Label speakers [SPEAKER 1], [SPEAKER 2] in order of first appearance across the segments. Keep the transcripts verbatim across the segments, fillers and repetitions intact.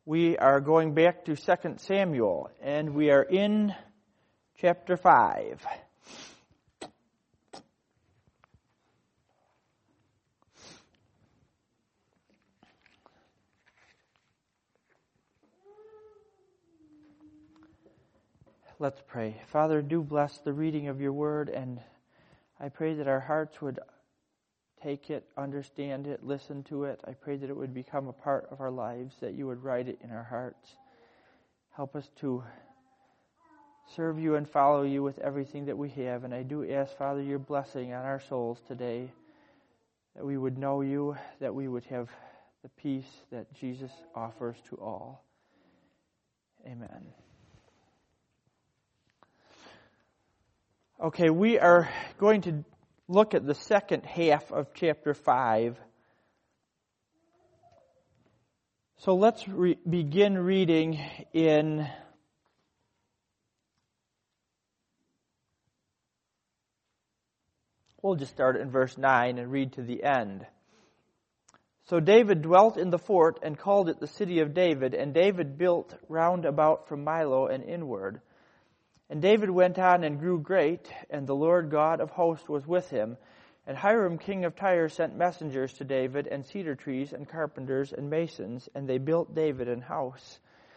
[SPEAKER 1] We are going back to Second Samuel, and we are in chapter five. Let's pray. Father, do bless the reading of your word, and I pray that our hearts would take it, understand it, listen to it. I pray that it would become a part of our lives, that you would write it in our hearts. Help us to serve you and follow you with everything that we have. And I do ask, Father, your blessing on our souls today, that we would know you, that we would have the peace that Jesus offers to all. Amen. Okay, we are going to look at the second half of chapter five. So let's re- begin reading in we'll just start in verse nine and read to the end. So David dwelt in the fort and called it the city of David, and David built round about from Milo and inward. And David went on and grew great, and the Lord God of hosts was with him. And Hiram king of Tyre sent messengers to David, and cedar trees, and carpenters, and masons, and they built David an house.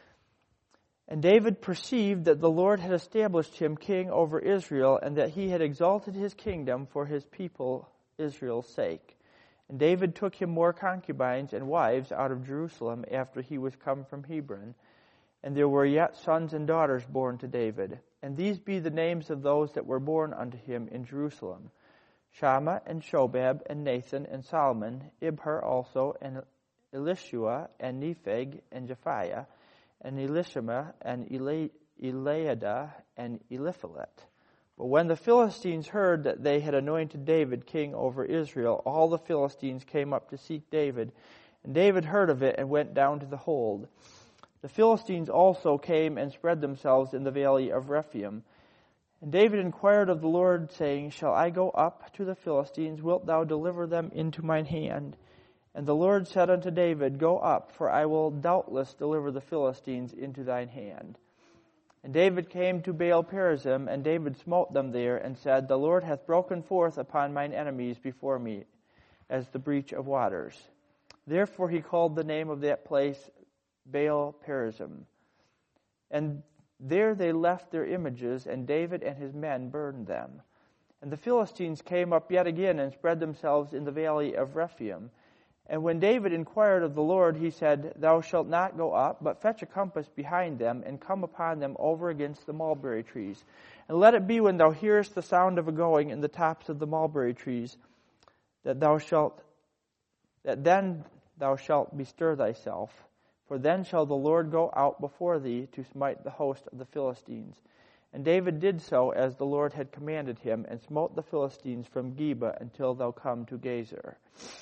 [SPEAKER 1] And David perceived that the Lord had established him king over Israel, and that he had exalted his kingdom for his people Israel's sake. And David took him more concubines and wives out of Jerusalem after he was come from Hebron. And there were yet sons and daughters born to David. And these be the names of those that were born unto him in Jerusalem: Shammah, and Shobab, and Nathan, and Solomon, Ibhar also, and Elishua, and Nepheg, and Japhiah, and Elishama, and Eli- Eliada, and Eliphalet. But when the Philistines heard that they had anointed David king over Israel, all the Philistines came up to seek David. And David heard of it and went down to the hold. The Philistines also came and spread themselves in the valley of Rephaim. And David inquired of the Lord, saying, Shall I go up to the Philistines? Wilt thou deliver them into mine hand? And the Lord said unto David, Go up, for I will doubtless deliver the Philistines into thine hand. And David came to Baal-perazim, and David smote them there, and said, The Lord hath broken forth upon mine enemies before me, as the breach of waters. Therefore he called the name of that place Baal-perazim. And there they left their images, and David and his men burned them. And the Philistines came up yet again and spread themselves in the valley of Rephaim. And when David inquired of the Lord, he said, Thou shalt not go up, but fetch a compass behind them, and come upon them over against the mulberry trees. And let it be when thou hearest the sound of a going in the tops of the mulberry trees, that thou shalt, that then thou shalt bestir thyself. For then shall the Lord go out before thee to smite the host of the Philistines. And David did so as the Lord had commanded him, and smote the Philistines from Geba until thou come to Gezer.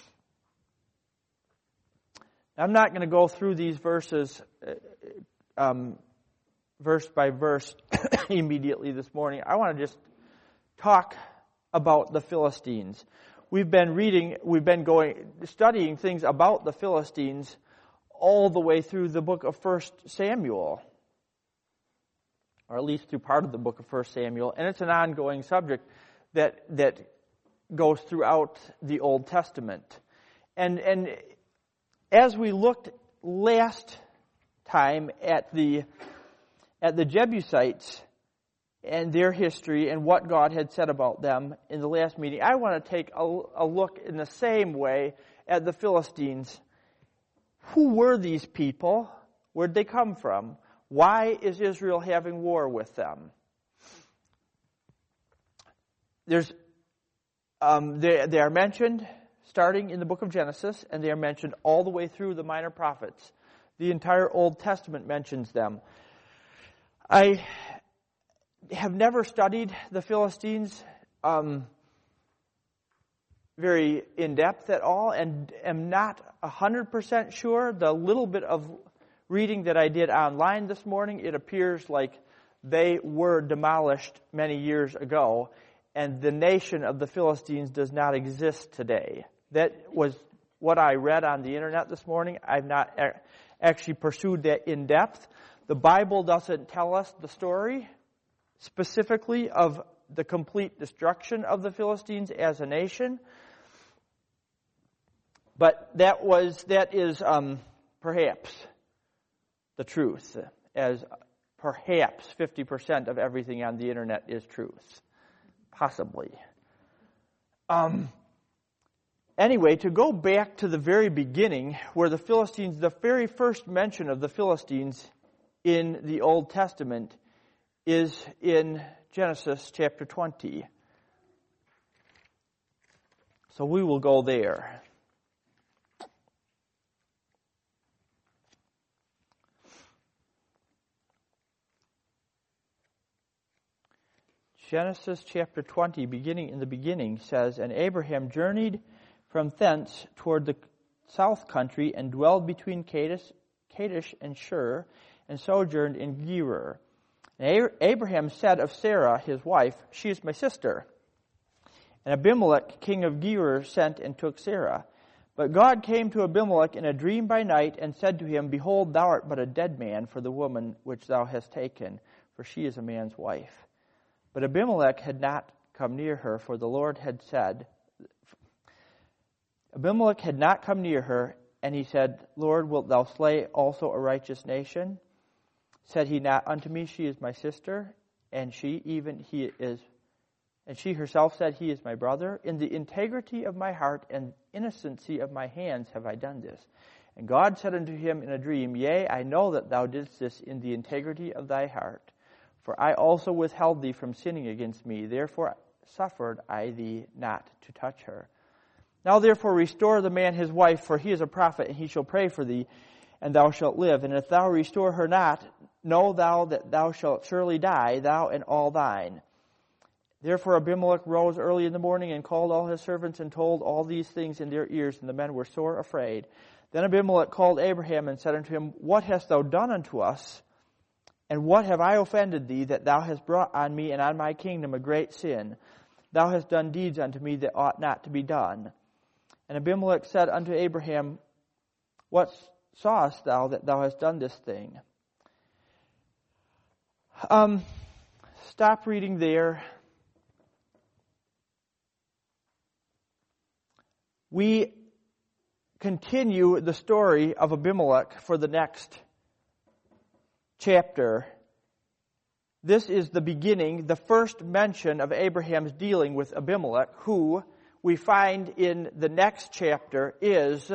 [SPEAKER 1] I'm not going to go through these verses um, verse by verse immediately this morning. I want to just talk about the Philistines. We've been reading, we've been going, studying things about the Philistines all the way through the book of First Samuel, or at least through part of the book of First Samuel, and it's an ongoing subject that that goes throughout the Old Testament. And and as we looked last time at the at the Jebusites and their history and what God had said about them in the last meeting, I want to take a, a look in the same way at the Philistines. Who were these people? Where'd they come from? Why is Israel having war with them? There's, um, they, they are mentioned starting in the book of Genesis, and they are mentioned all the way through the minor prophets. The entire Old Testament mentions them. I have never studied the Philistines um, very in-depth at all, and am not one hundred percent sure. The little bit of reading that I did online this morning, it appears like they were demolished many years ago, and the nation of the Philistines does not exist today. That was what I read on the internet this morning. I've not a- actually pursued that in depth. The Bible doesn't tell us the story specifically of the complete destruction of the Philistines as a nation. But that was, that is um, perhaps the truth, as perhaps fifty percent of everything on the internet is truth. Possibly. Um, anyway, to go back to the very beginning, where the Philistines, the very first mention of the Philistines in the Old Testament is in Genesis chapter twenty. So we will go there. Genesis chapter twenty, beginning in the beginning, says, "And Abraham journeyed from thence toward the south country, and dwelled between Kadesh, Kadesh and Shur, and sojourned in Gerar. And Abraham said of Sarah, his wife, She is my sister. And Abimelech, king of Gerar, sent and took Sarah. But God came to Abimelech in a dream by night, and said to him, Behold, thou art but a dead man for the woman which thou hast taken, for she is a man's wife. But Abimelech had not come near her, for the Lord had said, Abimelech had not come near her, and he said, Lord, wilt thou slay also a righteous nation? Said he not unto me, She is my sister, and she even he is, and she herself said, He is my brother. In the integrity of my heart and innocency of my hands have I done this. And God said unto him in a dream, Yea, I know that thou didst this in the integrity of thy heart. For I also withheld thee from sinning against me. Therefore suffered I thee not to touch her. Now therefore restore the man his wife, for he is a prophet, and he shall pray for thee, and thou shalt live. And if thou restore her not, know thou that thou shalt surely die, thou and all thine. Therefore Abimelech rose early in the morning, and called all his servants, and told all these things in their ears, and the men were sore afraid. Then Abimelech called Abraham, and said unto him, What hast thou done unto us? And what have I offended thee, that thou hast brought on me and on my kingdom a great sin? Thou hast done deeds unto me that ought not to be done. And Abimelech said unto Abraham, What sawest thou that thou hast done this thing? Um, stop reading there. We continue the story of Abimelech for the next chapter. This is the beginning, the first mention of Abraham's dealing with Abimelech, who we find in the next chapter is,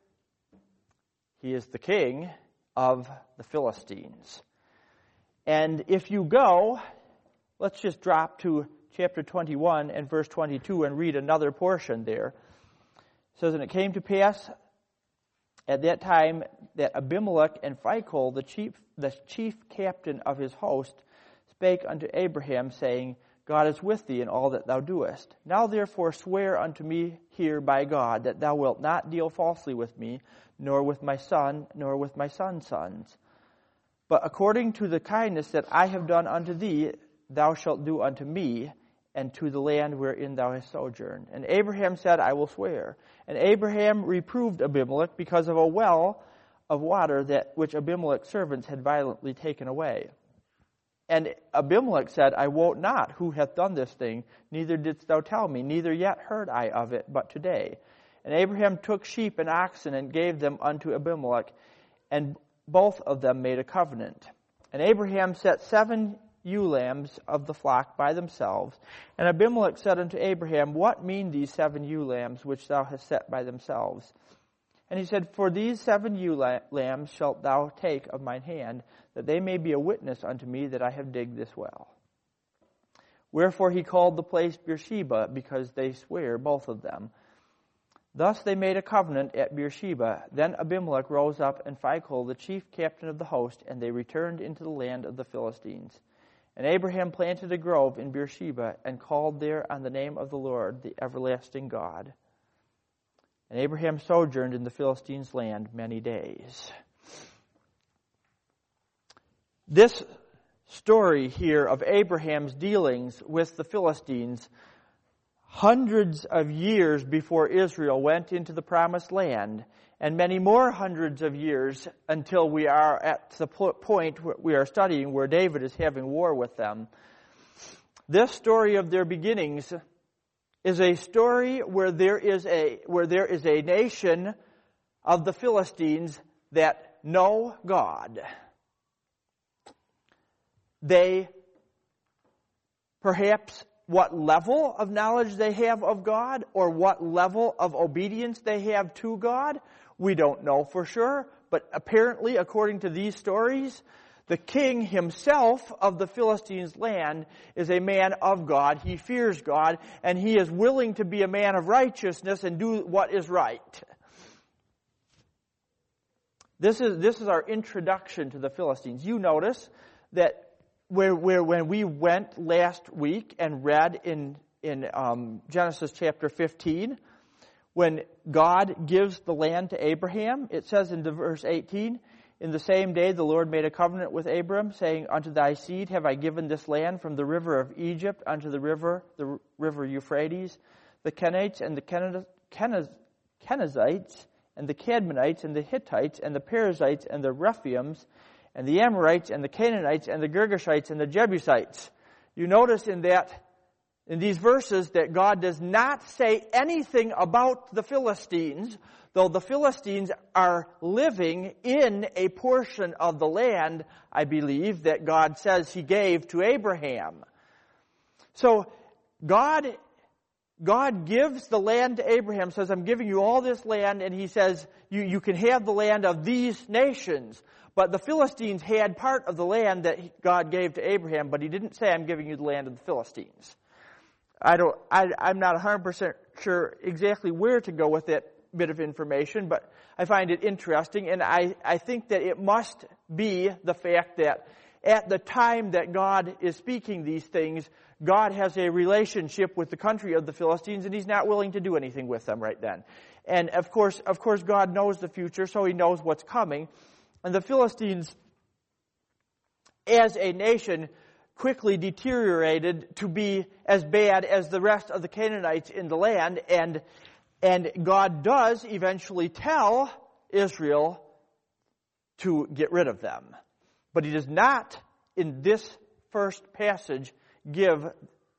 [SPEAKER 1] he is the king of the Philistines. And if you go, let's just drop to chapter twenty-one and verse twenty-two and read another portion there. It says, And it came to pass at that time that Abimelech and Phicol, the chief, the chief captain of his host, spake unto Abraham, saying, God is with thee in all that thou doest. Now therefore swear unto me here by God, that thou wilt not deal falsely with me, nor with my son, nor with my son's sons. But according to the kindness that I have done unto thee, thou shalt do unto me, and to the land wherein thou hast sojourned. And Abraham said, I will swear. And Abraham reproved Abimelech because of a well of water that which Abimelech's servants had violently taken away. And Abimelech said, I wot not who hath done this thing, neither didst thou tell me, neither yet heard I of it but today. And Abraham took sheep and oxen and gave them unto Abimelech, and both of them made a covenant. And Abraham set seven ewe lambs of the flock by themselves. And Abimelech said unto Abraham, What mean these seven ewe lambs which thou hast set by themselves? And he said, For these seven ewe lambs shalt thou take of mine hand, that they may be a witness unto me that I have digged this well. Wherefore he called the place Beersheba, because they swear both of them. Thus they made a covenant at Beersheba. Then Abimelech rose up, and Phicol, the chief captain of the host, and they returned into the land of the Philistines. And Abraham planted a grove in Beersheba, and called there on the name of the Lord, the everlasting God. And Abraham sojourned in the Philistines' land many days. This story here of Abraham's dealings with the Philistines hundreds of years before Israel went into the promised land, and many more hundreds of years until we are at the point we are studying where David is having war with them. This story of their beginnings is a story where there is a where there is a nation of the Philistines that know God. They, perhaps what level of knowledge they have of God or what level of obedience they have to God, we don't know for sure. But apparently, according to these stories, the king himself of the Philistines' land is a man of God. He fears God, and he is willing to be a man of righteousness and do what is right. This is, this is our introduction to the Philistines. You notice that where, where when we went last week and read in, in um, Genesis chapter fifteen, when God gives the land to Abraham, it says in the verse eighteen, "In the same day the Lord made a covenant with Abram, saying, Unto thy seed have I given this land from the river of Egypt unto the river, the river Euphrates, the Kenites and the Kenaz, Kenaz, Kenizzites, and the Cadmonites and the Hittites and the Perizzites and the Rephaims and the Amorites and the Canaanites and the Girgashites and the Jebusites." You notice in that, in these verses, that God does not say anything about the Philistines, though the Philistines are living in a portion of the land, I believe, that God says He gave to Abraham. So God, God gives the land to Abraham, says, I'm giving you all this land, and He says, you, you can have the land of these nations. But the Philistines had part of the land that God gave to Abraham, but He didn't say, I'm giving you the land of the Philistines. I don't, I, I'm not one hundred percent sure exactly where to go with that bit of information, but I find it interesting, and I, I think that it must be the fact that at the time that God is speaking these things, God has a relationship with the country of the Philistines, and He's not willing to do anything with them right then. And of course, of course, God knows the future, so He knows what's coming. And the Philistines, as a nation, quickly deteriorated to be as bad as the rest of the Canaanites in the land, and and God does eventually tell Israel to get rid of them. But He does not, in this first passage, give,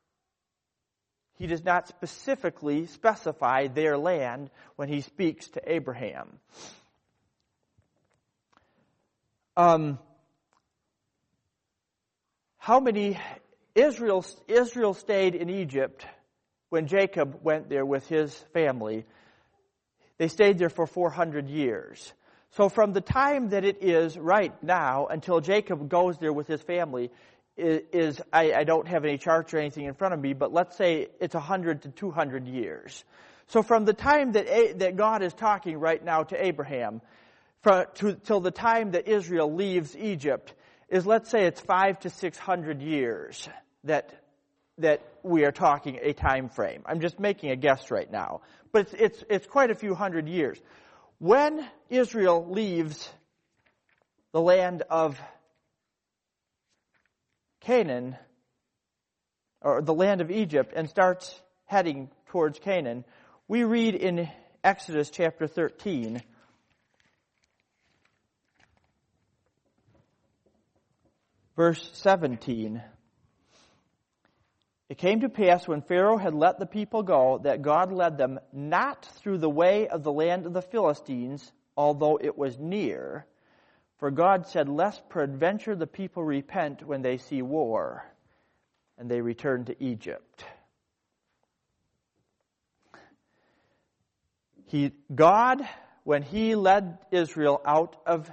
[SPEAKER 1] He does not specifically specify their land when He speaks to Abraham. Um, how many, Israel, Israel stayed in Egypt when Jacob went there with his family. They stayed there for four hundred years. So from the time that it is right now until Jacob goes there with his family is, is I, I don't have any charts or anything in front of me, but let's say it's one hundred to two hundred years. So from the time that, that God is talking right now to Abraham from, to, till the time that Israel leaves Egypt is, let's say it's five to six hundred years that that we are talking a time frame. I'm just making a guess right now. But it's, it's, it's quite a few hundred years. When Israel leaves the land of Canaan, or the land of Egypt, and starts heading towards Canaan, we read in Exodus chapter thirteen, verse seventeen. It came to pass when Pharaoh had let the people go that God led them not through the way of the land of the Philistines, although it was near. For God said, lest peradventure the people repent when they see war. And they returned to Egypt. He, God, when He led Israel out of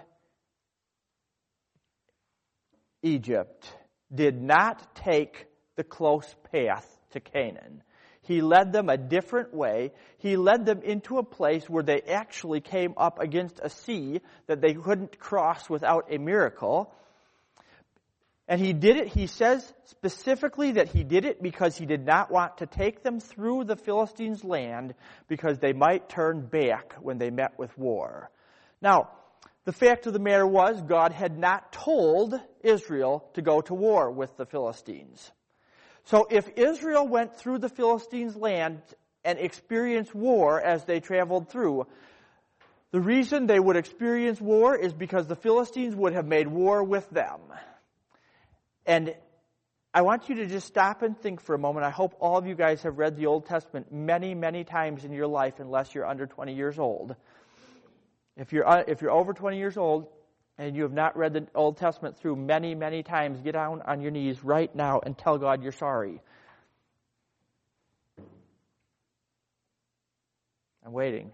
[SPEAKER 1] Egypt, did not take the close path to Canaan. He led them a different way. He led them into a place where they actually came up against a sea that they couldn't cross without a miracle. And He did it, He says specifically that He did it because He did not want to take them through the Philistines' land because they might turn back when they met with war. Now, the fact of the matter was, God had not told Israel to go to war with the Philistines. So if Israel went through the Philistines' land and experienced war as they traveled through, the reason they would experience war is because the Philistines would have made war with them. And I want you to just stop and think for a moment. I hope all of you guys have read the Old Testament many, many times in your life, unless you're under twenty years old. If you're if you're over twenty years old and you have not read the Old Testament through many, many times, get down on your knees right now and tell God you're sorry. I'm waiting.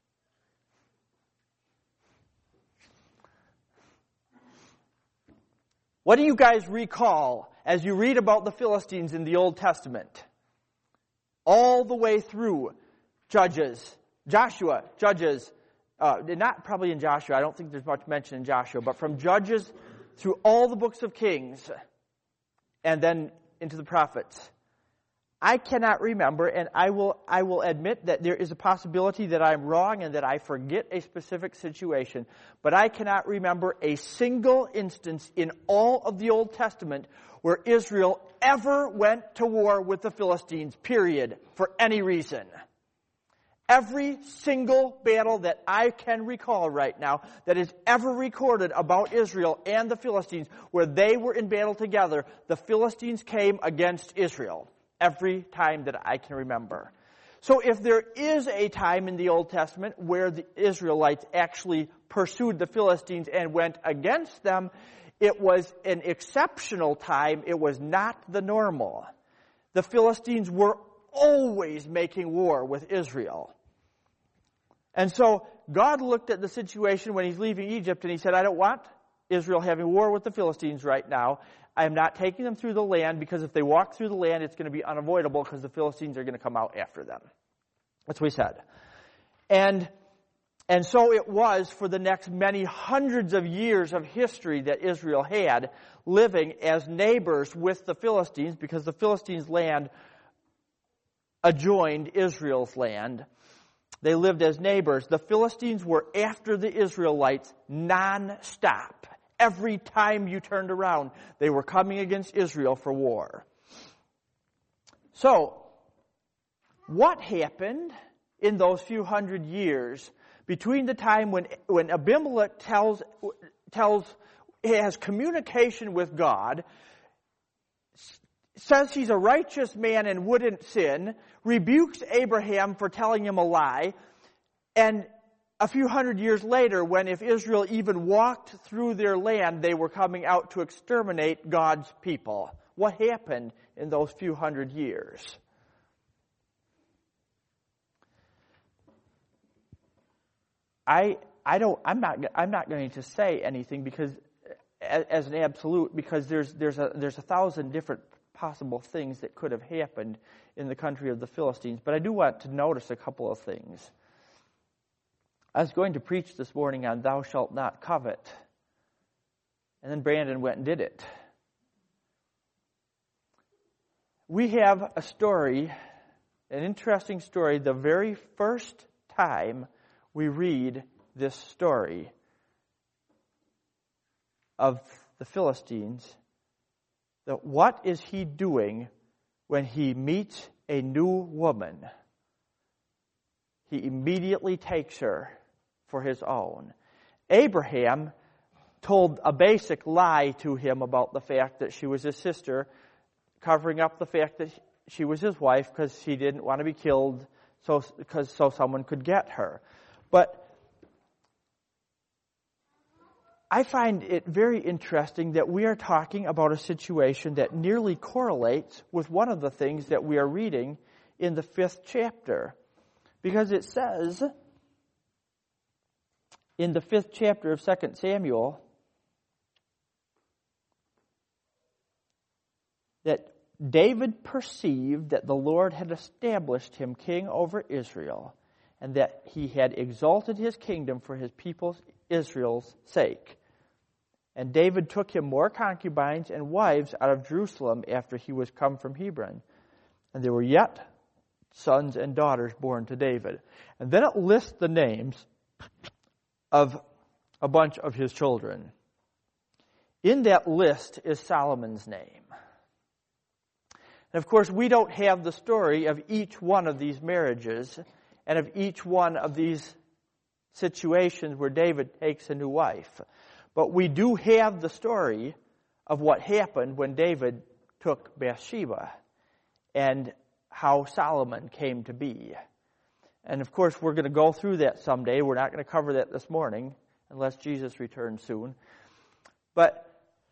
[SPEAKER 1] What do you guys recall as you read about the Philistines in the Old Testament? All the way through Judges, Joshua, Judges, uh, not probably in Joshua, I don't think there's much mention in Joshua, but from Judges through all the books of Kings and then into the prophets. I cannot remember, and I will I will admit that there is a possibility that I'm wrong and that I forget a specific situation, but I cannot remember a single instance in all of the Old Testament where Israel ever went to war with the Philistines, period, for any reason. Every single battle that I can recall right now that is ever recorded about Israel and the Philistines, where they were in battle together, the Philistines came against Israel. Every time that I can remember. So if there is a time in the Old Testament where the Israelites actually pursued the Philistines and went against them, it was an exceptional time. It was not the normal. The Philistines were always making war with Israel. And so God looked at the situation when he's leaving Egypt and he said, I don't want Israel having war with the Philistines right now. I am not taking them through the land, because if they walk through the land, it's going to be unavoidable because the Philistines are going to come out after them. That's what he said. And, and so it was for the next many hundreds of years of history that Israel had, living as neighbors with the Philistines, because the Philistines' land adjoined Israel's land. They lived as neighbors. The Philistines were after the Israelites non-stop. Every time you turned around, they were coming against Israel for war. So, what happened in those few hundred years between the time when, when Abimelech tells, tells, has communication with God, says he's a righteous man and wouldn't sin, rebukes Abraham for telling him a lie, and a few hundred years later, when if Israel even walked through their land, they were coming out to exterminate God's people. What happened in those few hundred years? I I don't I'm not I'm not going to say anything because as an absolute, because there's there's a there's a thousand different possible things that could have happened in the country of the Philistines, but I do want to notice a couple of things. I was going to preach this morning on thou shalt not covet. And then Brandon went and did it. We have a story, an interesting story, the very first time we read this story of the Philistines. That what is he doing when he meets a new woman? He immediately takes her for his own. Abraham told a basic lie to him about the fact that she was his sister, covering up the fact that she was his wife because he didn't want to be killed so, because, so someone could get her. But I find it very interesting that we are talking about a situation that nearly correlates with one of the things that we are reading in the fifth chapter. Because it says in the fifth chapter of Second Samuel that David perceived that the Lord had established him king over Israel, and that he had exalted his kingdom for his people Israel's sake. And David took him more concubines and wives out of Jerusalem after he was come from Hebron. And there were yet sons and daughters born to David. And then it lists the names of a bunch of his children. In that list is Solomon's name. And of course, we don't have the story of each one of these marriages and of each one of these situations where David takes a new wife. But we do have the story of what happened when David took Bathsheba and how Solomon came to be. And of course, we're going to go through that someday. We're not going to cover that this morning unless Jesus returns soon. But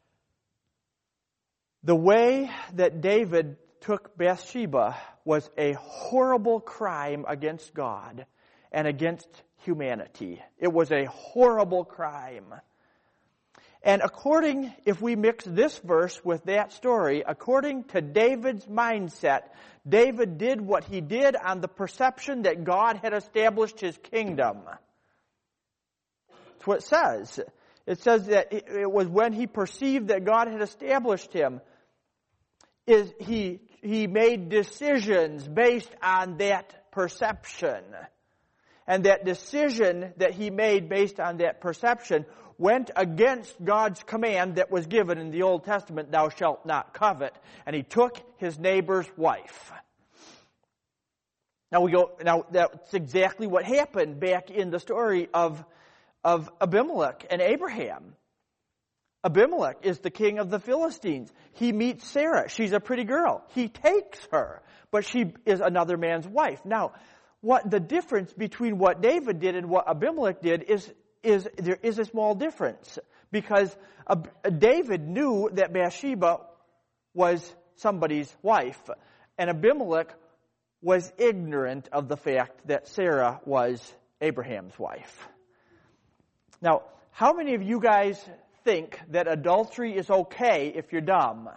[SPEAKER 1] the way that David took Bathsheba was a horrible crime against God and against humanity. It was a horrible crime. And according, if we mix this verse with that story, according to David's mindset, David did what he did on the perception that God had established his kingdom. That's what it says. It says that it was when he perceived that God had established him, is he he made decisions based on that perception. And that decision that he made based on that perception went against God's command that was given in the Old Testament, thou shalt not covet. And he took his neighbor's wife. Now we go, now that's exactly what happened back in the story of, of Abimelech and Abraham. Abimelech is the king of the Philistines. He meets Sarah. She's a pretty girl. He takes her, but she is another man's wife. Now, what the difference between what David did and what Abimelech did is, is there is a small difference. Because David knew that Bathsheba was somebody's wife, and Abimelech was ignorant of the fact that Sarah was Abraham's wife. Now, how many of you guys think that adultery is okay if you're dumb?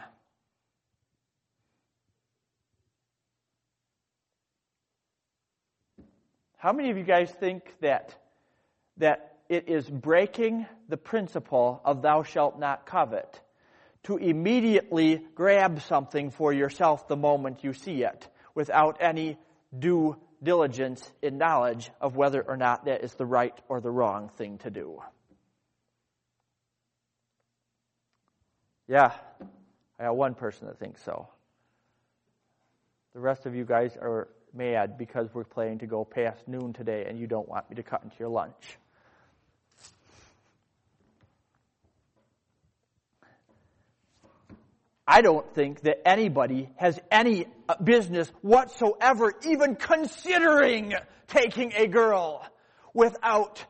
[SPEAKER 1] How many of you guys think that that it is breaking the principle of thou shalt not covet to immediately grab something for yourself the moment you see it without any due diligence in knowledge of whether or not that is the right or the wrong thing to do? Yeah, I got one person that thinks so. The rest of you guys are mad because we're planning to go past noon today and you don't want me to cut into your lunch. I don't think that anybody has any business whatsoever even considering taking a girl without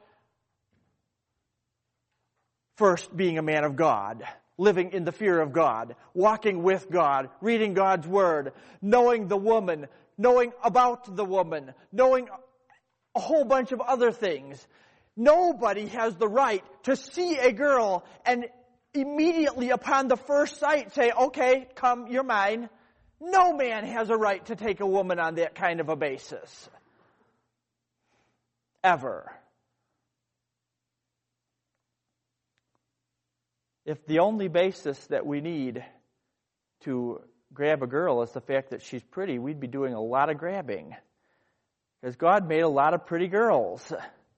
[SPEAKER 1] first being a man of God, living in the fear of God, walking with God, reading God's Word, knowing the woman, knowing about the woman, knowing a whole bunch of other things. Nobody has the right to see a girl and immediately upon the first sight say, okay, come, you're mine. No man has a right to take a woman on that kind of a basis. Ever. If the only basis that we need to grab a girl is the fact that she's pretty, we'd be doing a lot of grabbing. Because God made a lot of pretty girls.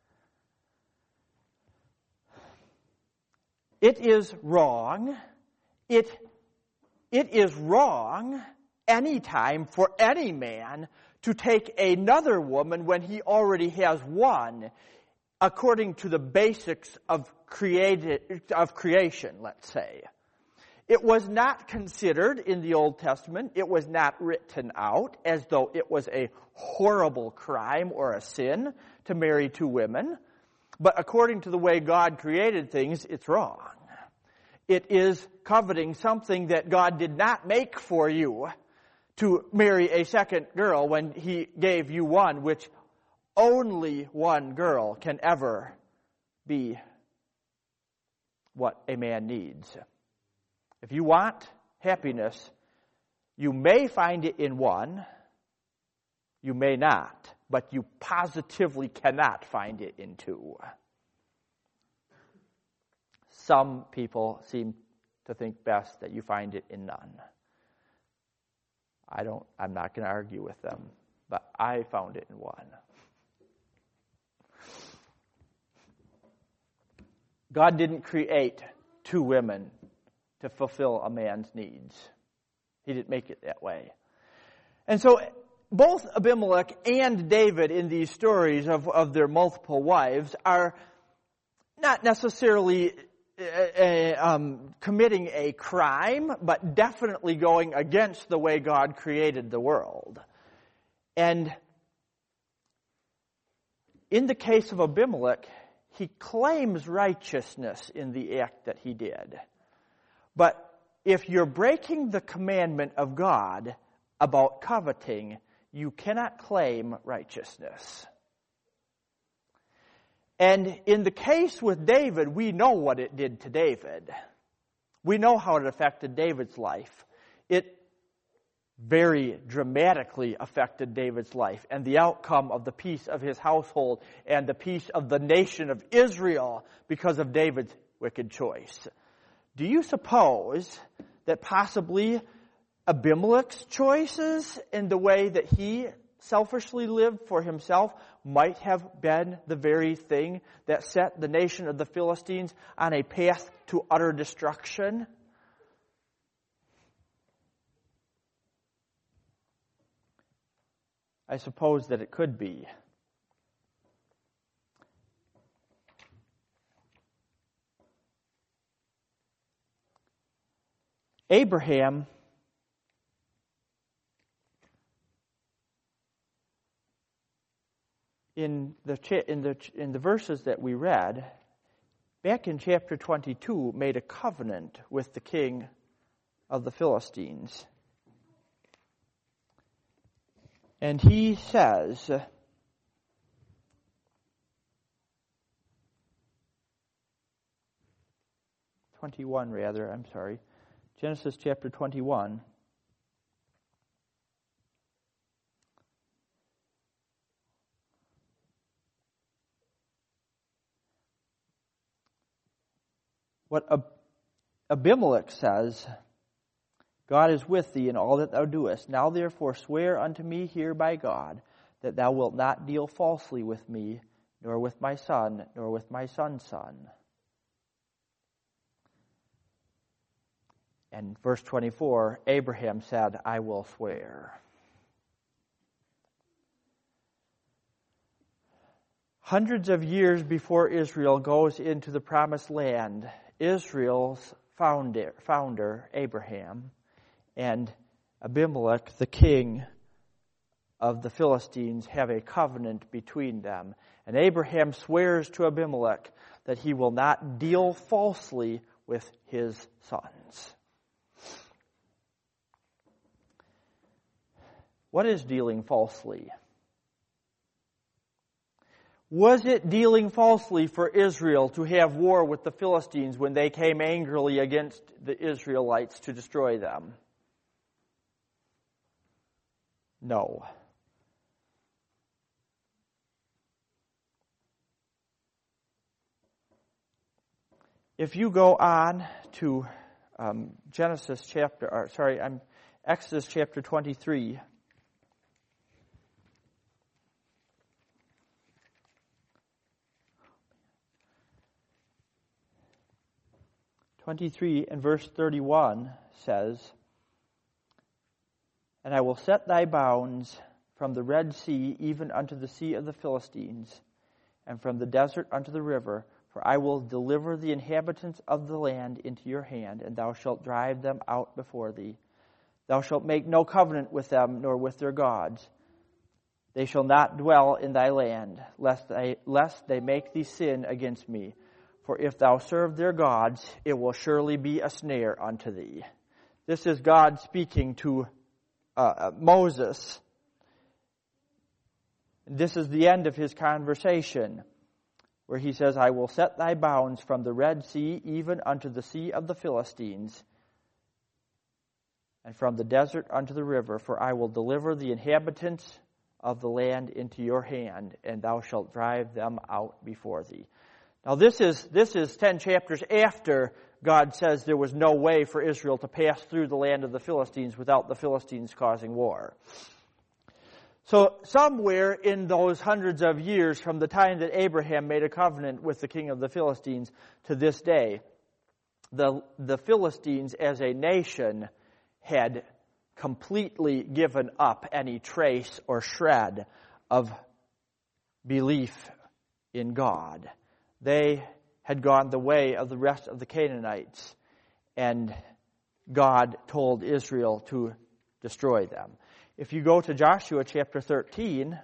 [SPEAKER 1] It is wrong. It, it is wrong anytime for any man to take another woman when he already has one, according to the basics of created, of creation, let's say. It was not considered in the Old Testament. It was not written out as though it was a horrible crime or a sin to marry two women. But according to the way God created things, it's wrong. It is coveting something that God did not make for you to marry a second girl when He gave you one, which only one girl can ever be what a man needs. If you want happiness, you may find it in one, you may not, but you positively cannot find it in two. Some people seem to think best that you find it in none. I don't, I'm not going to argue with them, but I found it in one. God didn't create two women to fulfill a man's needs. He didn't make it that way. And so both Abimelech and David in these stories of, of their multiple wives are not necessarily uh, um, committing a crime, but definitely going against the way God created the world. And in the case of Abimelech, he claims righteousness in the act that he did. But if you're breaking the commandment of God about coveting, you cannot claim righteousness. And in the case with David, we know what it did to David. We know how it affected David's life. It very dramatically affected David's life and the outcome of the peace of his household and the peace of the nation of Israel because of David's wicked choice. Do you suppose that possibly Abimelech's choices in the way that he selfishly lived for himself might have been the very thing that set the nation of the Philistines on a path to utter destruction? I suppose that it could be. Abraham in the in the in the verses that we read back in chapter twenty-two made a covenant with the king of the Philistines. And he says, twenty-one rather, I'm sorry, Genesis chapter twenty-one. What Abimelech says, God is with thee in all that thou doest. Now therefore swear unto me here by God, that thou wilt not deal falsely with me, nor with my son, nor with my son's son. And verse twenty-four, Abraham said, I will swear. Hundreds of years before Israel goes into the promised land, Israel's founder, founder Abraham, and Abimelech, the king of the Philistines, have a covenant between them. And Abraham swears to Abimelech that he will not deal falsely with his sons. What is dealing falsely? Was it dealing falsely for Israel to have war with the Philistines when they came angrily against the Israelites to destroy them? No. If you go on to um, Genesis chapter, or sorry, I'm Exodus chapter twenty-three. twenty-three and verse thirty-one says, And I will set thy bounds from the Red Sea even unto the sea of the Philistines, and from the desert unto the river, for I will deliver the inhabitants of the land into your hand, and thou shalt drive them out before thee. Thou shalt make no covenant with them, nor with their gods. They shall not dwell in thy land, lest they, lest they make thee sin against me. For if thou serve their gods, it will surely be a snare unto thee. This is God speaking to uh, Moses. This is the end of his conversation, where he says, I will set thy bounds from the Red Sea even unto the sea of the Philistines, and from the desert unto the river, for I will deliver the inhabitants of the land into your hand, and thou shalt drive them out before thee. Now this is this is ten chapters after God says there was no way for Israel to pass through the land of the Philistines without the Philistines causing war. So somewhere in those hundreds of years from the time that Abraham made a covenant with the king of the Philistines to this day, the, the Philistines as a nation had completely given up any trace or shred of belief in God. They had gone the way of the rest of the Canaanites, and God told Israel to destroy them. If you go to Joshua chapter thirteen,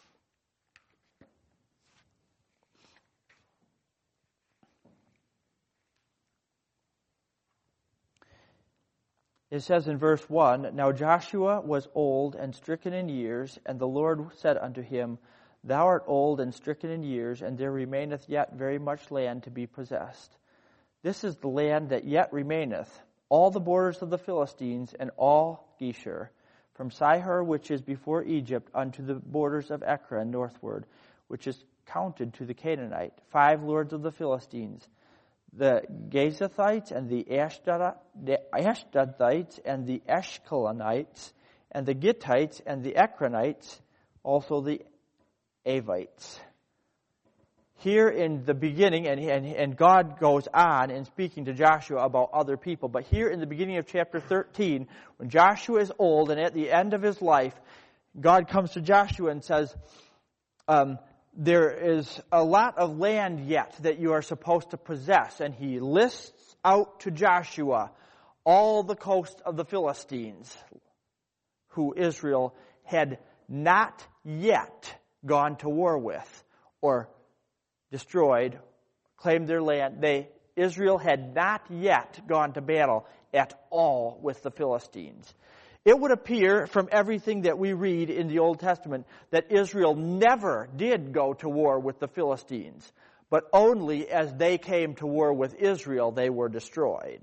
[SPEAKER 1] it says in verse one, Now Joshua was old and stricken in years, and the Lord said unto him, Thou art old and stricken in years, and there remaineth yet very much land to be possessed. This is the land that yet remaineth, all the borders of the Philistines, and all Geshur, from Sihor, which is before Egypt, unto the borders of Ekron northward, which is counted to the Canaanite, five lords of the Philistines, the Gezathites, and the Ashdodites, and the Ashkelonites, and the Gittites, and the Ekronites, also the Avites. Here in the beginning, and, and, and God goes on in speaking to Joshua about other people, but here in the beginning of chapter thirteen, when Joshua is old and at the end of his life, God comes to Joshua and says, um, there is a lot of land yet that you are supposed to possess. And he lists out to Joshua all the coast of the Philistines, who Israel had not yet gone to war with or destroyed, claimed their land. They, Israel had not yet gone to battle at all with the Philistines. It would appear from everything that we read in the Old Testament that Israel never did go to war with the Philistines, but only as they came to war with Israel, they were destroyed.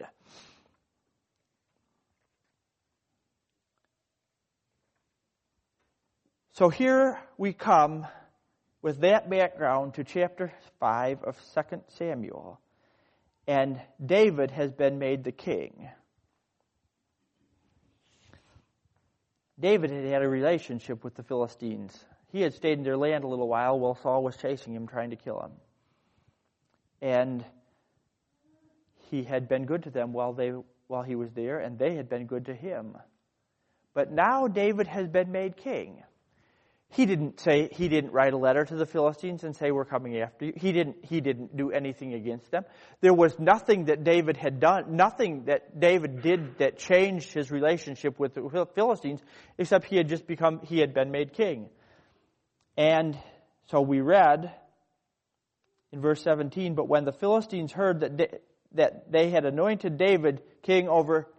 [SPEAKER 1] So here we come with that background to chapter five of Second Samuel. And David has been made the king. David had had a relationship with the Philistines. He had stayed in their land a little while while Saul was chasing him, trying to kill him. And he had been good to them while they while he was there, and they had been good to him. But now David has been made king. He didn't say he didn't write a letter to the Philistines and say, we're coming after you. He didn't he didn't do anything against them. There was nothing that David had done, nothing that David did that changed his relationship with the Philistines, except he had just become he had been made king. And so we read in verse seventeen, but when the Philistines heard that da- that they had anointed David king over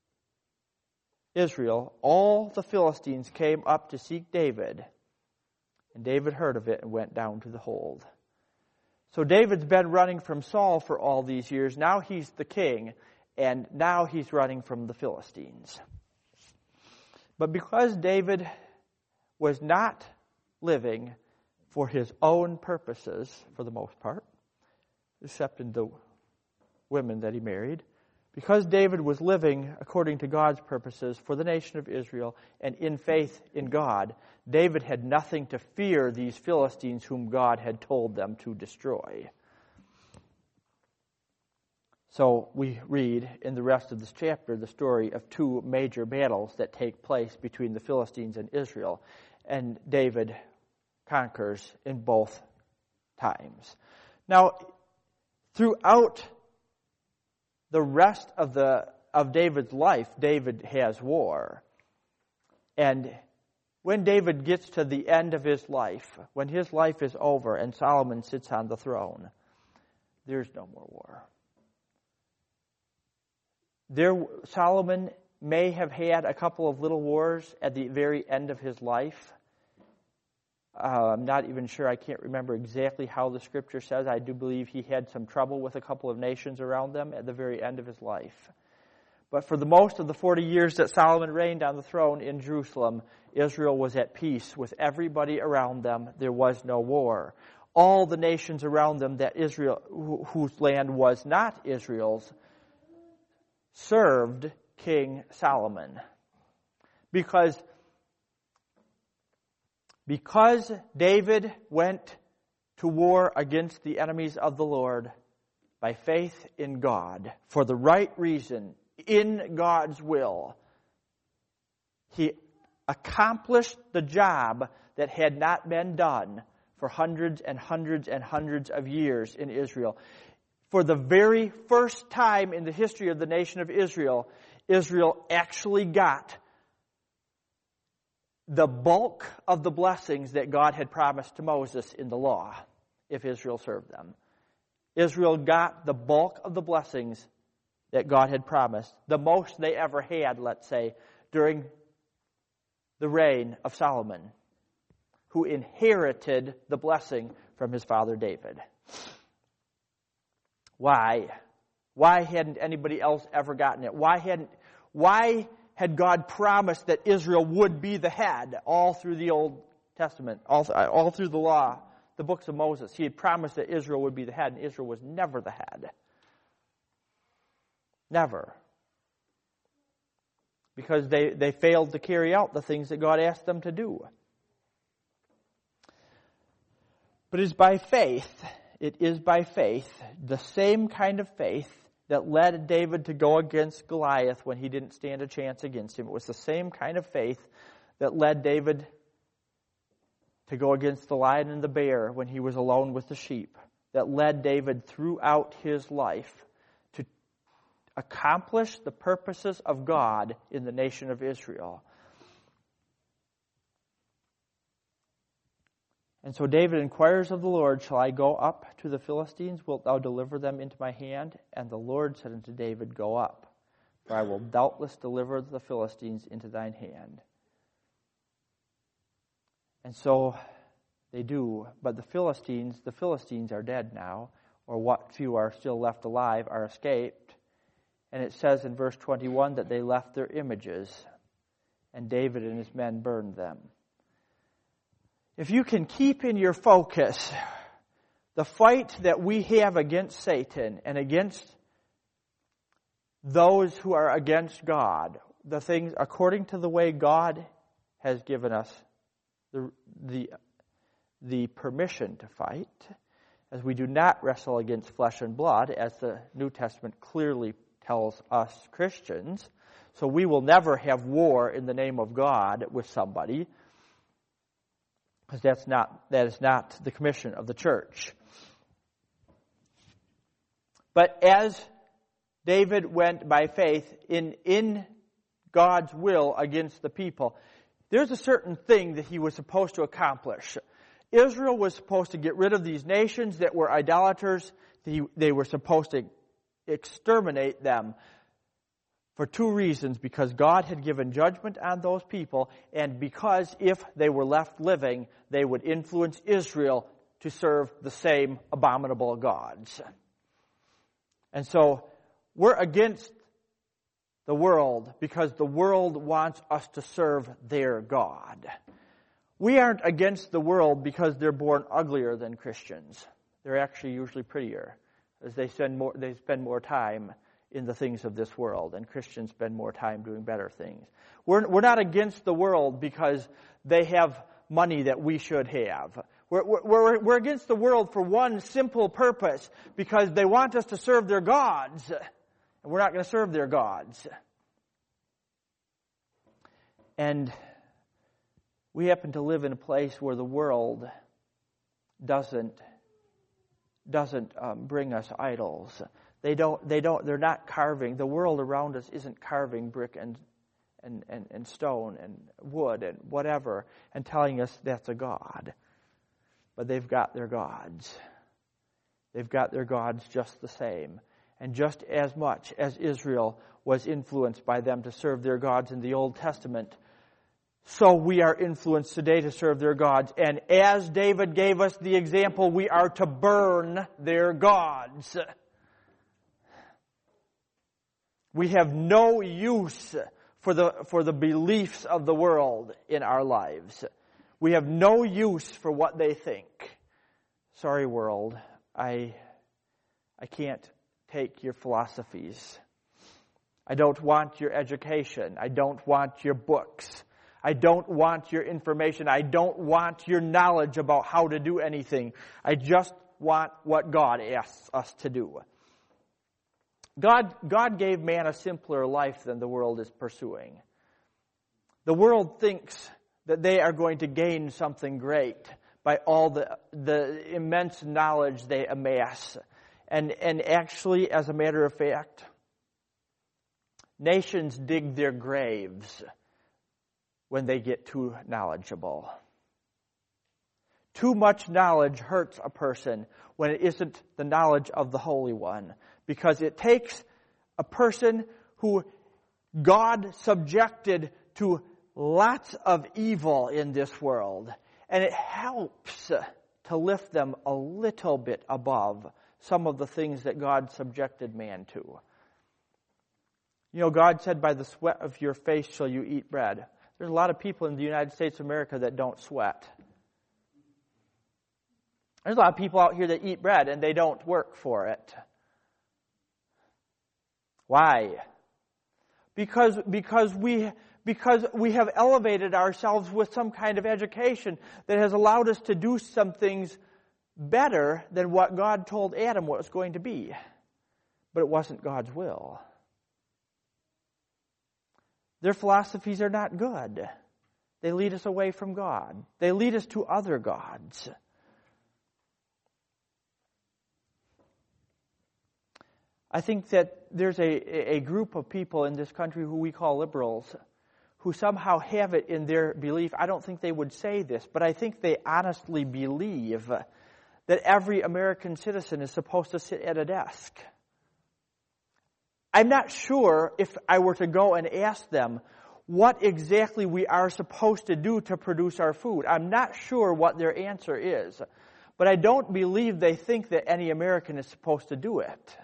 [SPEAKER 1] Israel, all the Philistines came up to seek David. And David heard of it and went down to the hold. So David's been running from Saul for all these years. Now he's the king, and now he's running from the Philistines. But because David was not living for his own purposes, for the most part, except in the women that he married, because David was living according to God's purposes for the nation of Israel and in faith in God, David had nothing to fear these Philistines whom God had told them to destroy. So we read in the rest of this chapter the story of two major battles that take place between the Philistines and Israel, and David conquers in both times. Now, throughout the rest of the of David's life, David has war. And when David gets to the end of his life, when his life is over and Solomon sits on the throne, there's no more war. There, Solomon may have had a couple of little wars at the very end of his life. Uh, I'm not even sure. I can't remember exactly how the scripture says. I do believe he had some trouble with a couple of nations around them at the very end of his life. But for the most of the forty years that Solomon reigned on the throne in Jerusalem, Israel was at peace with everybody around them. There was no war. All the nations around them that Israel, whose land was not Israel's, served King Solomon. Because Because David went to war against the enemies of the Lord by faith in God, for the right reason, in God's will, He accomplished the job that had not been done for hundreds and hundreds and hundreds of years in Israel. For the very first time in the history of the nation of Israel, Israel actually got the bulk of the blessings that God had promised to Moses in the law, if Israel served them. Israel got the bulk of the blessings that God had promised, the most they ever had, let's say, during the reign of Solomon, who inherited the blessing from his father David. Why? Why hadn't anybody else ever gotten it? Why hadn't, why had God promised that Israel would be the head all through the Old Testament, all, all through the law, the books of Moses? He had promised that Israel would be the head, and Israel was never the head. Never. Because they, they failed to carry out the things that God asked them to do. But it is by faith, it is by faith, the same kind of faith that led David to go against Goliath when he didn't stand a chance against him. It was the same kind of faith that led David to go against the lion and the bear when he was alone with the sheep, that led David throughout his life to accomplish the purposes of God in the nation of Israel. And so David inquires of the Lord, shall I go up to the Philistines? Wilt thou deliver them into my hand? And the Lord said unto David, go up, for I will doubtless deliver the Philistines into thine hand. And so they do, but the Philistines, the Philistines are dead now, or what few are still left alive are escaped. And it says in verse twenty-one that they left their images, and David and his men burned them. If you can keep in your focus the fight that we have against Satan and against those who are against God, the things according to the way God has given us the, the, the permission to fight, as we do not wrestle against flesh and blood, as the New Testament clearly tells us Christians. So we will never have war in the name of God with somebody, because that's not, that is not the commission of the church. But as David went by faith in, in God's will against the people, there's a certain thing that he was supposed to accomplish. Israel was supposed to get rid of these nations that were idolaters. They, they were supposed to exterminate them for two reasons. Because God had given judgment on those people, and because if they were left living, they would influence Israel to serve the same abominable gods. And so we're against the world because the world wants us to serve their God. We aren't against the world because they're born uglier than Christians. They're actually usually prettier, as they spend more, they spend more time in the things of this world, and Christians spend more time doing better things. We're, we're not against the world because they have money that we should have. We're, we're, we're against the world for one simple purpose, because they want us to serve their gods, and we're not going to serve their gods. And we happen to live in a place where the world doesn't doesn't um, bring us idols. They don't. They don't. They're not carving. The world around us isn't carving brick and and and, and stone and wood and whatever and telling us that's a god. But they've got their gods. They've got their gods just the same. And just as much as Israel was influenced by them to serve their gods in the Old Testament, so we are influenced today to serve their gods. And as David gave us the example, we are to burn their gods. We have no use for the, for the beliefs of the world in our lives. We have no use for what they think. Sorry, world, I, I can't take your philosophies. I don't want your education. I don't want your books. I don't want your information. I don't want your knowledge about how to do anything. I just want what God asks us to do. God, God gave man a simpler life than the world is pursuing. The world thinks that they are going to gain something great by all the, the immense knowledge they amass. And, and actually, as a matter of fact, nations dig their graves when they get too knowledgeable. Too much knowledge hurts a person when it isn't the knowledge of the Holy One, because it takes a person who God subjected to lots of evil in this world, and it helps to lift them a little bit above some of the things that God subjected man to. You know, God said, by the sweat of your face shall you eat bread. There's a lot of people in the United States of America that don't sweat. There's a lot of people out here that eat bread and they don't work for it. Why? Because, because we, because we have elevated ourselves with some kind of education that has allowed us to do some things better than what God told Adam what it was going to be. But it wasn't God's will. Their philosophies are not good. They lead us away from God. They lead us to other gods. I think that there's a, a group of people in this country who we call liberals who somehow have it in their belief. I don't think they would say this, but I think they honestly believe that every American citizen is supposed to sit at a desk. I'm not sure if I were to go and ask them what exactly we are supposed to do to produce our food. I'm not sure what their answer is, but I don't believe they think that any American is supposed to do it.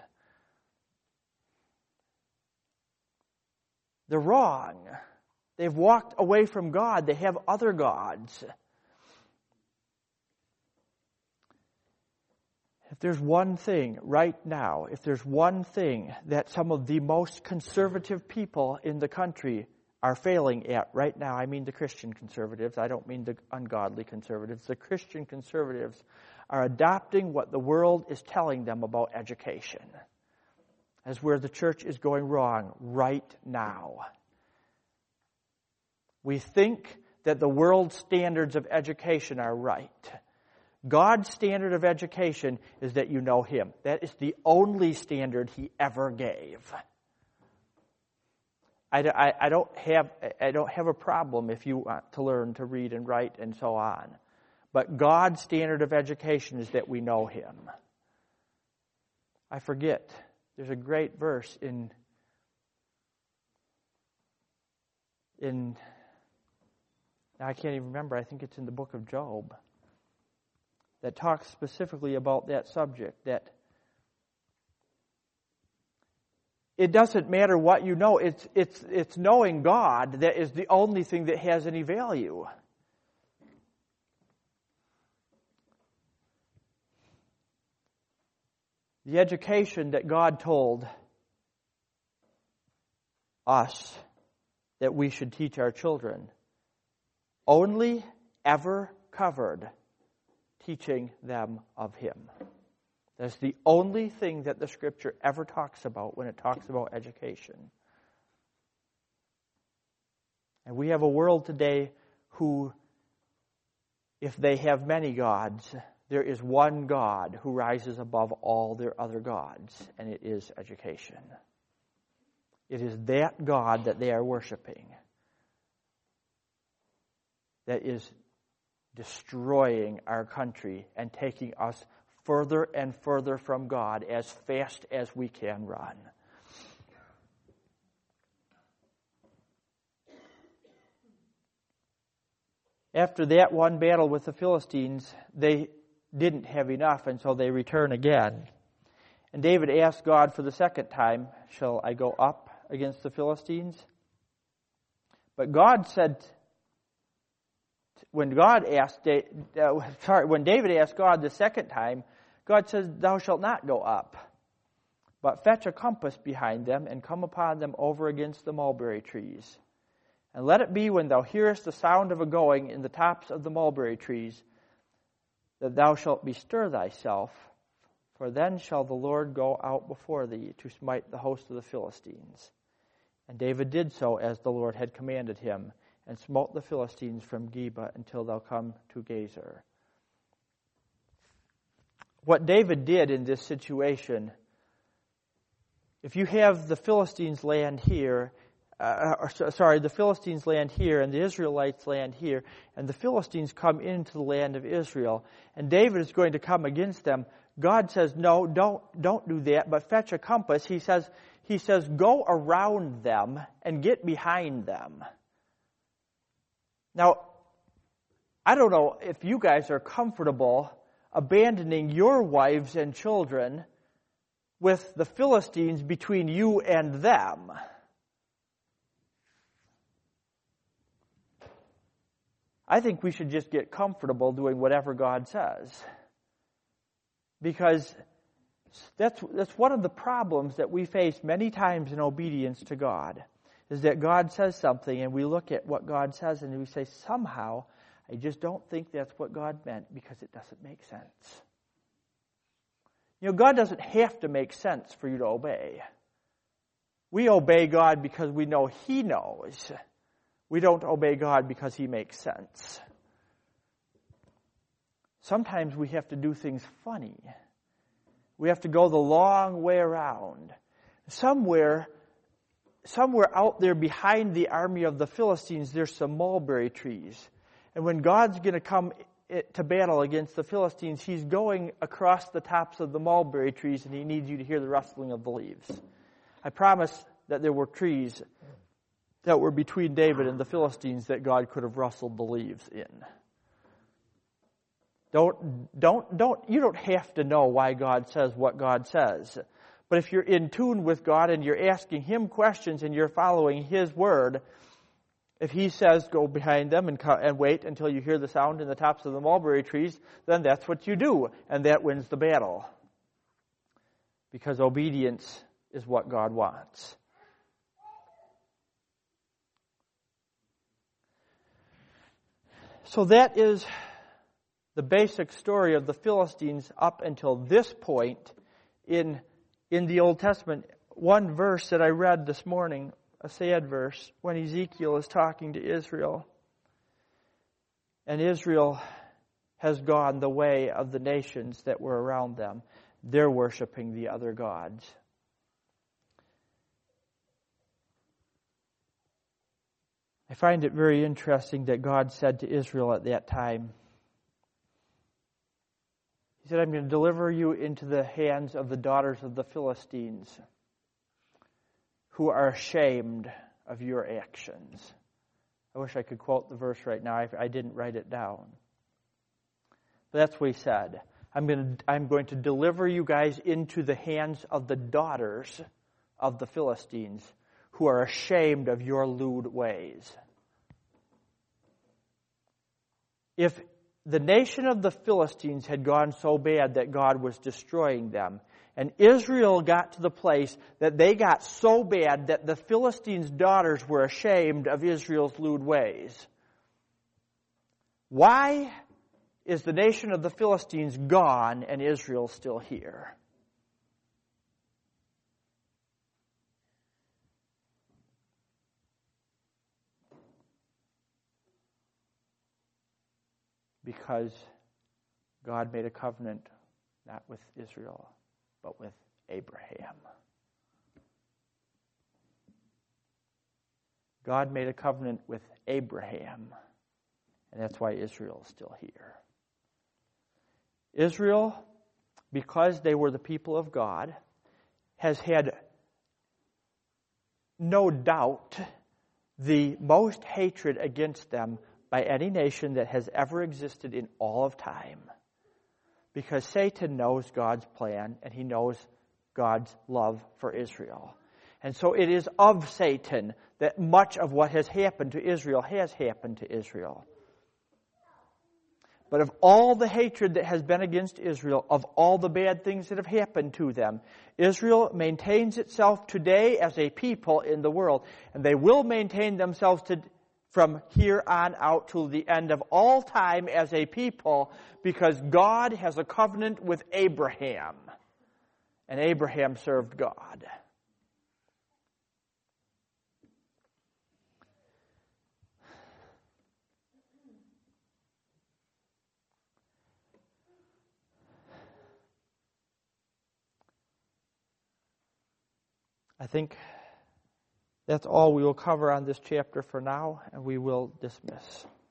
[SPEAKER 1] They're wrong. They've walked away from God. They have other gods. If there's one thing right now, if there's one thing that some of the most conservative people in the country are failing at right now, I mean the Christian conservatives, I don't mean the ungodly conservatives. The Christian conservatives are adopting what the world is telling them about education. As where the church is going wrong right now. We think that the world's standards of education are right. God's standard of education is that you know Him. That is the only standard He ever gave. I, I, I, don't have, I don't have a problem if you want to learn to read and write and so on. But God's standard of education is that we know Him. I forget. There's a great verse in, in, I can't even remember, I think it's in the book of Job, that talks specifically about that subject, that it doesn't matter what you know, it's, it's, it's knowing God that is the only thing that has any value. The education that God told us that we should teach our children only ever covered teaching them of Him. That's the only thing that the Scripture ever talks about when it talks about education. And we have a world today who, if they have many gods, there is one God who rises above all their other gods, and it is education. It is that God that they are worshiping that is destroying our country and taking us further and further from God as fast as we can run. After that one battle with the Philistines, they didn't have enough, and so they return again. And David asked God for the second time, shall I go up against the Philistines? But God said, when God asked, uh, sorry, when David asked God the second time, God says, thou shalt not go up, but fetch a compass behind them and come upon them over against the mulberry trees. And let it be when thou hearest the sound of a going in the tops of the mulberry trees, that thou shalt bestir thyself, for then shall the Lord go out before thee to smite the host of the Philistines. And David did so as the Lord had commanded him, and smote the Philistines from Geba until thou come to Gezer. What David did in this situation, if you have the Philistines land here, uh, or, sorry, the Philistines land here and the Israelites land here, and the Philistines come into the land of Israel, and David is going to come against them, God says, no, don't, don't do that, but fetch a compass. He says, he says, go around them and get behind them. Now, I don't know if you guys are comfortable abandoning your wives and children with the Philistines between you and them. I think we should just get comfortable doing whatever God says. Because that's, that's one of the problems that we face many times in obedience to God, is that God says something and we look at what God says and we say, somehow, I just don't think that's what God meant because it doesn't make sense. You know, God doesn't have to make sense for you to obey. We obey God because we know He knows. We don't obey God because He makes sense. Sometimes we have to do things funny. We have to go the long way around. Somewhere, somewhere out there behind the army of the Philistines, there's some mulberry trees. And when God's going to come to battle against the Philistines, He's going across the tops of the mulberry trees, and He needs you to hear the rustling of the leaves. I promise that there were trees that were between David and the Philistines that God could have rustled the leaves in. Don't, don't, don't, you don't have to know why God says what God says. But if you're in tune with God and you're asking Him questions and you're following His word, if He says go behind them and, and wait until you hear the sound in the tops of the mulberry trees, then that's what you do, and that wins the battle. Because obedience is what God wants. So that is the basic story of the Philistines up until this point in, in the Old Testament. One verse that I read this morning, a sad verse, when Ezekiel is talking to Israel. And Israel has gone the way of the nations that were around them. They're worshiping the other gods. I find it very interesting that God said to Israel at that time, He said, I'm going to deliver you into the hands of the daughters of the Philistines, who are ashamed of your actions. I wish I could quote the verse right now. I, I didn't write it down. But that's what He said. I'm going to, I'm going to deliver you guys into the hands of the daughters of the Philistines, who are ashamed of your lewd ways. If the nation of the Philistines had gone so bad that God was destroying them, and Israel got to the place that they got so bad that the Philistines' daughters were ashamed of Israel's lewd ways, why is the nation of the Philistines gone and Israel still here? Because God made a covenant not with Israel, but with Abraham. God made a covenant with Abraham, and that's why Israel is still here. Israel, because they were the people of God, has had no doubt the most hatred against them by any nation that has ever existed in all of time. Because Satan knows God's plan and he knows God's love for Israel. And so it is of Satan that much of what has happened to Israel has happened to Israel. But of all the hatred that has been against Israel, of all the bad things that have happened to them, Israel maintains itself today as a people in the world. And they will maintain themselves to, from here on out to the end of all time as a people, because God has a covenant with Abraham. And Abraham served God. I think that's all we will cover on this chapter for now, and we will dismiss.